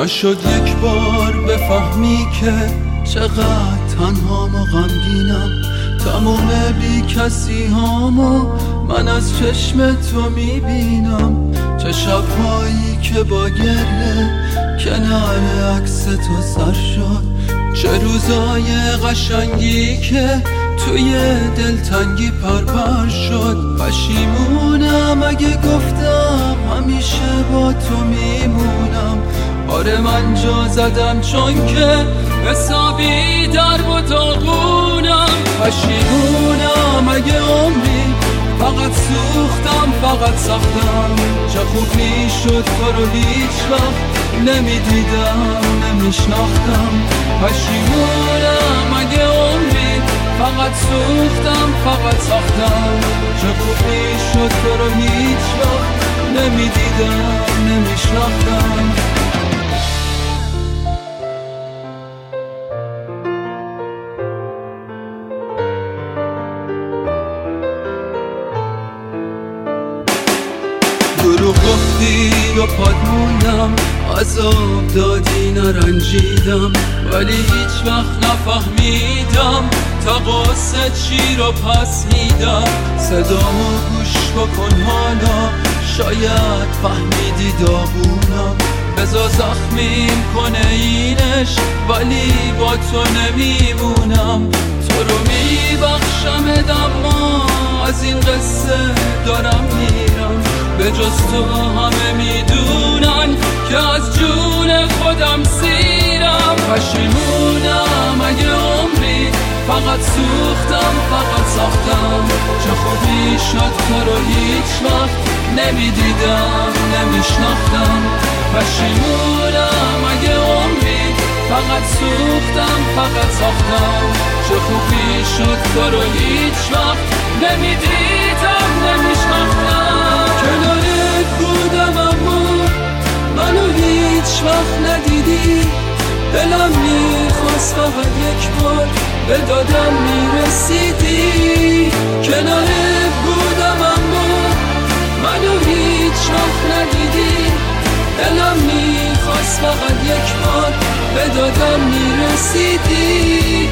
نشد یک بار بفهمی که چقدر تنهام و غمگینم. تموم بی کسی هامو من از چشم تو میبینم. چه شبهایی که با گریه کنار عکس تو سر شد. چه روزای قشنگی که توی دلتنگی پرپر شد. پشیمونم اگه گفتم همیشه با تو میمونم. آره من جا زدم چون که حسابی در و داغونم. پشیمونم اگه عمری فقط سوختم فقط ساختم. چه خوب میشد تو رو هیچ وقت نمیدیدم نمیشناختم. پشیمونم اگه عمری فقط سوختم فقط ساختم. چه خوب میشد تو رو هیچ وقت نمیدیدم نمیشناختم. دروغ گفتی و پاد موندم، عذاب دادی نرنجیدم، ولی هیچ وقت نفهمیدم تا قصه چی رو پس میدم. صدامو گوش بکن حالا شاید فهمیدی داغونم. بذار زخمیم کنه اینش ولی با تو نمیمونم. تو رو میبخشم اما از این قصه دارم میرم. به جز تو همه میدونن که از جون خودم سیرم. پشیمونم اگه عمری فقط سوختم فقط ساختم. چه خوبی شد تو رو هیچ وقت نمیدیدم نمیشناختم. پشیمونم اگه عمری فقط سوختم فقط ساختم. چه خوبی شد تو رو هیچ وقت نمیدیدم نمیشناختم. کنارت بودم اما منو هیچ وقت ندیدی. دلم میخواست فقط یک بار به دادم میرسیدی. کنارت بودم اما منو هیچ وقت ندیدی. دلم میخواست فقط یک بار به دادم میرسیدی.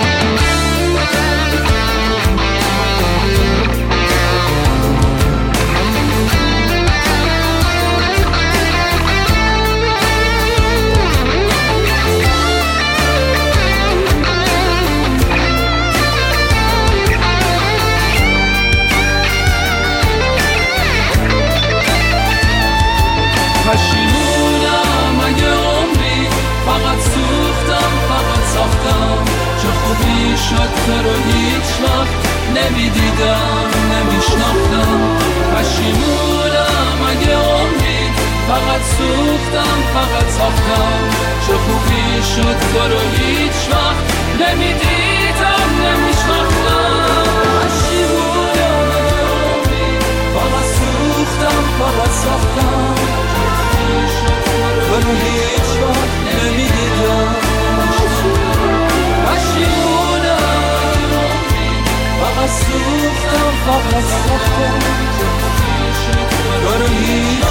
پشیمونم اگه عمری فقط سوختم فقط ساختم. چه خوبی شد تو رو هیچ وقت نمیدیدم نمیشناختم. پشیمونم اگه عمری فقط سوختم فقط ساختم. چه خوبی شد تو رو هیچ وقت نمیدیدم نمیشناختم. پشیمونم اگه عمری فقط سوختم فقط ساختم. منو هیچ وقت نمیدیدم. پشیمونم فقط سوختم فقط ساختم. منو هیچ